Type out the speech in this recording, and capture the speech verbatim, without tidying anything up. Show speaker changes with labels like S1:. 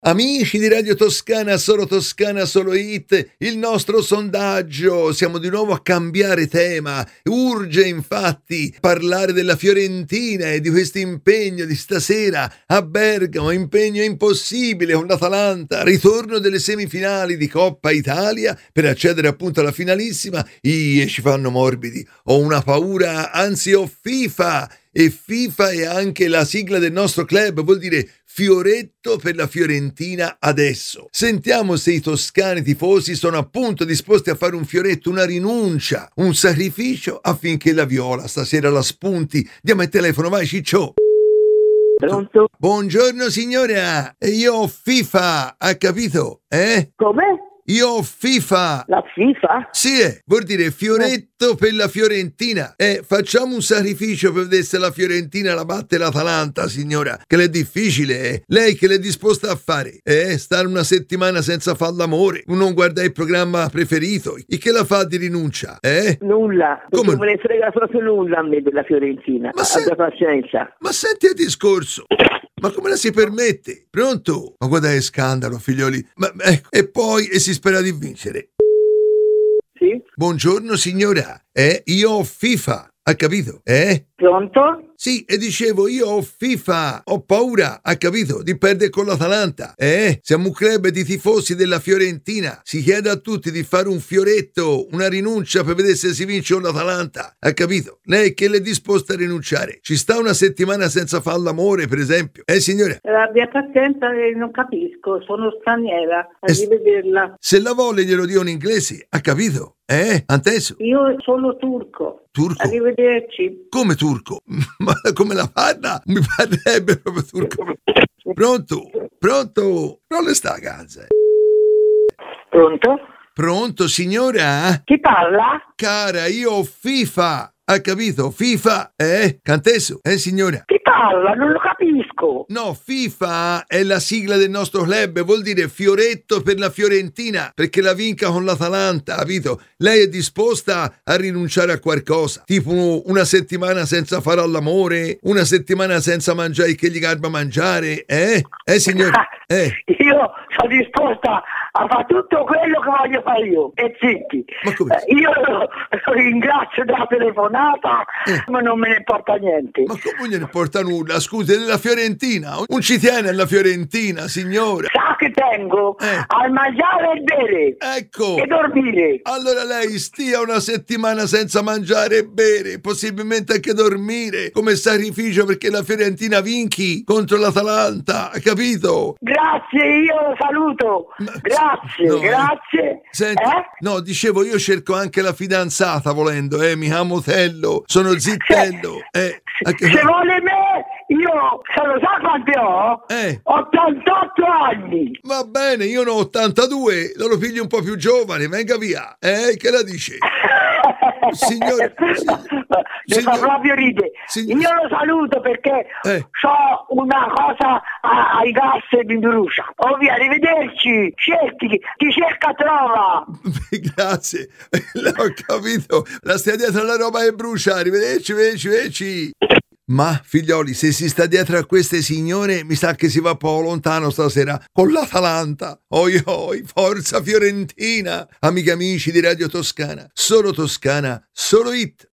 S1: Amici di Radio Toscana, solo Toscana, solo hit, il nostro sondaggio, siamo di nuovo a cambiare tema, urge infatti parlare della Fiorentina e di questo impegno di stasera a Bergamo, impegno impossibile con l'Atalanta, ritorno delle semifinali di Coppa Italia per accedere appunto alla finalissima, e ci fanno morbidi, ho una paura, anzi ho FIFA, e FIFA è anche la sigla del nostro club, vuol dire fioretto per la Fiorentina adesso. Sentiamo se i toscani tifosi sono appunto disposti a fare un fioretto, una rinuncia, un sacrificio affinché la Viola stasera la spunti. Diamo il telefono, vai Ciccio.
S2: Pronto?
S1: Buongiorno signora, io ho FIFA, ha capito? Eh?
S2: Come?
S1: Io ho FIFA.
S2: La FIFA?
S1: Sì, eh, vuol dire fioretto per la Fiorentina. Eh, facciamo un sacrificio per vedere se la Fiorentina la batte l'Atalanta, signora, che l'è difficile, eh. Lei che l'è disposta a fare? Eh, stare una settimana senza far l'amore, non guardare il programma preferito, e che la fa di rinuncia, eh?
S2: Nulla.
S1: Come?
S2: Non me ne frega proprio nulla a me della Fiorentina.
S1: Ma se-
S2: Abbia pazienza.
S1: Ma senti il discorso. Ma come la si permette? Pronto? Ma guarda che scandalo, figlioli. Ma ecco, e poi e si spera di vincere.
S2: Sì?
S1: Buongiorno signora, eh, io ho FIFA, ha capito? Eh?
S2: Pronto?
S1: Sì, e dicevo, io ho FIFA, ho paura, ha capito, di perdere con l'Atalanta. Eh, siamo un club di tifosi della Fiorentina, si chiede a tutti di fare un fioretto, una rinuncia per vedere se si vince con l'Atalanta, ha capito? Lei che l'è disposta a rinunciare? Ci sta una settimana senza far l'amore, per esempio? Eh, signora?
S2: Abbia pazienza, eh, non capisco, sono straniera.
S1: Eh,
S2: Arrivederla.
S1: Se la vuole glielo dico in inglese, ha capito? Eh, anteso?
S2: Io sono turco.
S1: Turco?
S2: Arrivederci.
S1: Come turco? Ma come la parla? Mi parlerebbe proprio turco. Pronto? Pronto? Non le sta a casa.
S2: Pronto?
S1: Pronto, signora?
S2: Chi parla?
S1: Cara, io ho FIFA. Ha capito? FIFA, eh? Canteso, eh, signora?
S2: Chi parla? Non lo capisco.
S1: No, FIFA è la sigla del nostro club, vuol dire fioretto per la Fiorentina, perché la vinca con l'Atalanta, capito? Lei è disposta a rinunciare a qualcosa, tipo una settimana senza fare all'amore, una settimana senza mangiare che gli garba mangiare, eh? Eh, signora? Eh?
S2: Io sono disposta a fare tutto quello che voglio fare io. E zitti.
S1: Ma come?
S2: Eh, Io ringrazio della telefonata,
S1: Eh.
S2: ma non me ne importa niente.
S1: Ma come gliene porta nulla? Scusi, è della Fiorentina, non ci tiene alla Fiorentina, signora.
S2: Sa che tengo
S1: Eh.
S2: al mangiare e bere
S1: Ecco.
S2: e dormire.
S1: Allora lei stia una settimana senza mangiare e bere, possibilmente anche dormire, come sacrificio perché la Fiorentina vinchi contro l'Atalanta, ha capito?
S2: Grazie, io saluto.
S1: Ma-
S2: Grazie,
S1: no, eh.
S2: grazie.
S1: Senti,
S2: Eh?
S1: no, dicevo, io cerco anche la fidanzata volendo, eh, mi chiamo Tello, sono zittello, eh, anche-
S2: Se vuole me, io se lo sa quanti ho?
S1: Eh.
S2: ottantotto anni.
S1: Va bene, io ne ho ottantadue, lo pigli un po' più giovane, venga via, eh, che la dice? Signore,
S2: Mi
S1: signor-
S2: fa proprio ride.
S1: signor-
S2: Io lo saluto perché
S1: Eh.
S2: ho una cosa a- ai gas e mi brucia. Oh via, arrivederci. Cerchi, chi cerca trova.
S1: Grazie, ho capito, la stia dietro alla roba che brucia, arrivederci, veci, veci. Ma figlioli, se si sta dietro a queste signore, mi sa che si va poco lontano stasera con l'Atalanta. Oi oi, forza Fiorentina! Amiche e amici di Radio Toscana, solo Toscana, solo hit.